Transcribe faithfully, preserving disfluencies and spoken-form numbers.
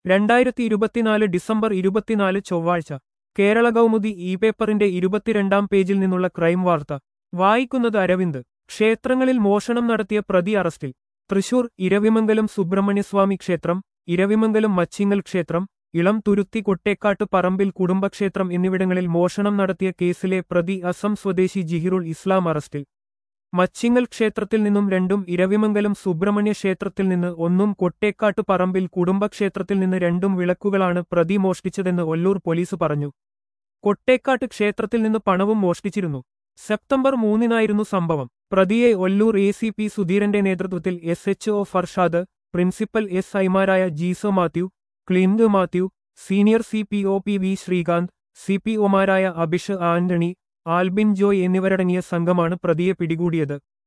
രണ്ടായിരത്തി ഇരുപത്തിനാല് ഡിസംബർ ഇരുപത്തിനാല് ചൊവ്വാഴ്ച കേരള കൗമുദി ഇ പേപ്പറിന്റെ ഇരുപത്തിരണ്ടാം പേജിൽ നിന്നുള്ള ക്രൈം വാർത്ത വായിക്കുന്നത് അരവിന്ദ്. ക്ഷേത്രങ്ങളിൽ മോഷണം നടത്തിയ പ്രതി അറസ്റ്റിൽ. തൃശൂർ ഇരവിമംഗലം സുബ്രഹ്മണ്യസ്വാമി ക്ഷേത്രം, ഇരവിമംഗലം മച്ചിങ്ങൽ ക്ഷേത്രം, ഇളം തുരുത്തി കൊട്ടേക്കാട്ട് പറമ്പിൽ കുടുംബക്ഷേത്രം എന്നിവിടങ്ങളിൽ മോഷണം നടത്തിയ കേസിലെ പ്രതി അസം സ്വദേശി ജിഹിറുൽ ഇസ്ലാം അറസ്റ്റിൽ. മച്ചിങ്ങൽ ക്ഷേത്രത്തിൽ നിന്നും രണ്ടും ഇരവിമംഗലം സുബ്രഹ്മണ്യ ക്ഷേത്രത്തിൽ നിന്ന് ഒന്നും കൊട്ടേക്കാട്ട് പറമ്പിൽ കുടുംബക്ഷേത്രത്തിൽ നിന്ന് രണ്ടും വിളക്കുകളാണ് പ്രതി മോഷ്ടിച്ചതെന്ന് ഒല്ലൂർ പോലീസ് പറഞ്ഞു. കൊട്ടേക്കാട്ട് ക്ഷേത്രത്തിൽ നിന്ന് പണവും മോഷ്ടിച്ചിരുന്നു. സെപ്റ്റംബർ മൂന്നിനായിരുന്നു സംഭവം. പ്രതിയെ ഒല്ലൂർ എ സി പി സുധീരന്റെ നേതൃത്വത്തിൽ S H O Farshad, principal S ഐമാരായ Jeeso Mathew, Clint Mathew, senior C P O P V Sreekanth, C P ഒമാരായ അഭിഷ് ആന്റണി, ആൽബിൻ ജോയ് എന്നിവരടങ്ങിയ സംഘമാണ് പ്രതിയെ പിടികൂടിയത്.